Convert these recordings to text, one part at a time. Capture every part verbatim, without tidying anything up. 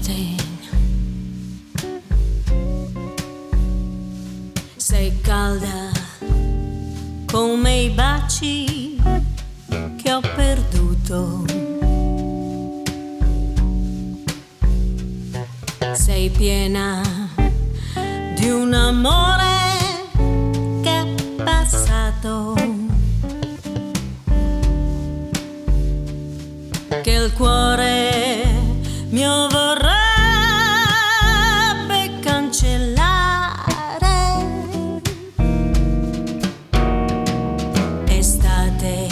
estate. Sei calda come i baci che ho perduto. Sei piena di un amore che è passato, che il cuore mio vorrebbe cancellare. Estate,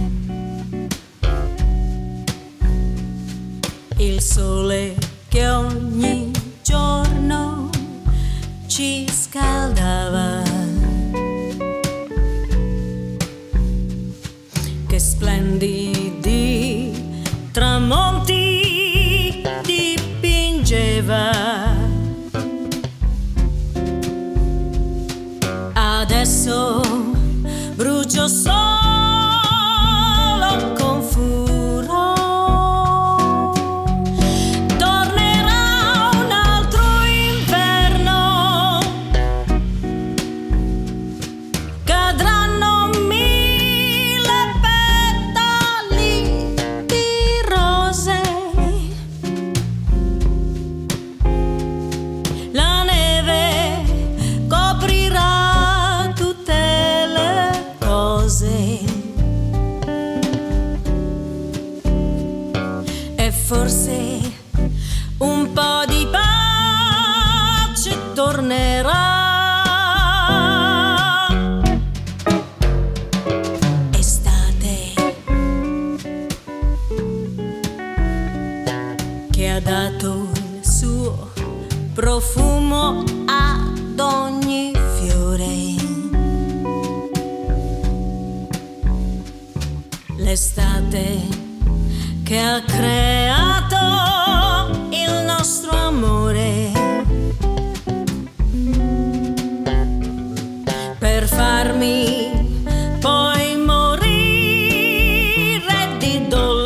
il sole che ogni giorno ci scaldava, che splendidi tramonti dipingeva. Adesso brucio solo con furore. Tornerà un altro inverno, cadranno mille petali di rose. La neve coprirà tutte le cose e forse un po' di pace tornerà. Estate che ha dato il suo profumo ad ogni fiore. L'estate che ha creato il nostro amore per farmi poi morire di dolore.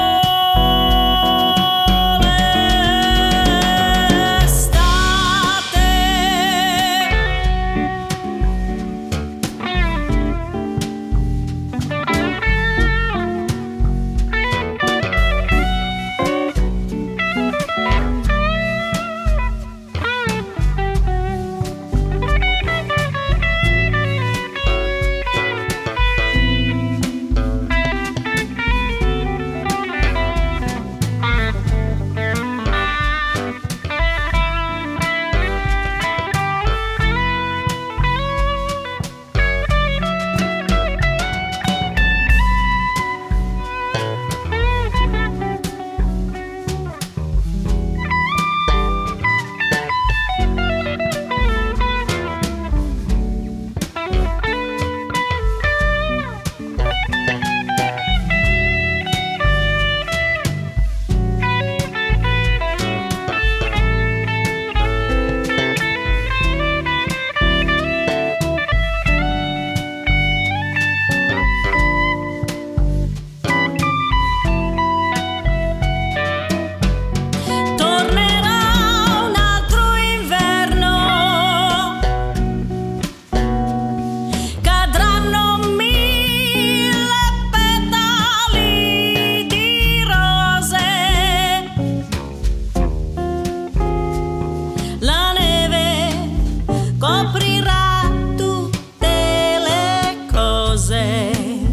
Coprirà tutte le cose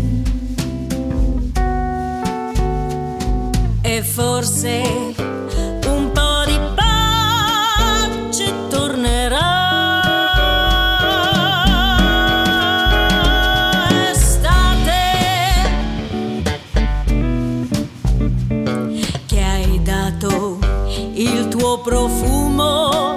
e forse un po' di pace tornerà. Estate che hai dato il tuo profumo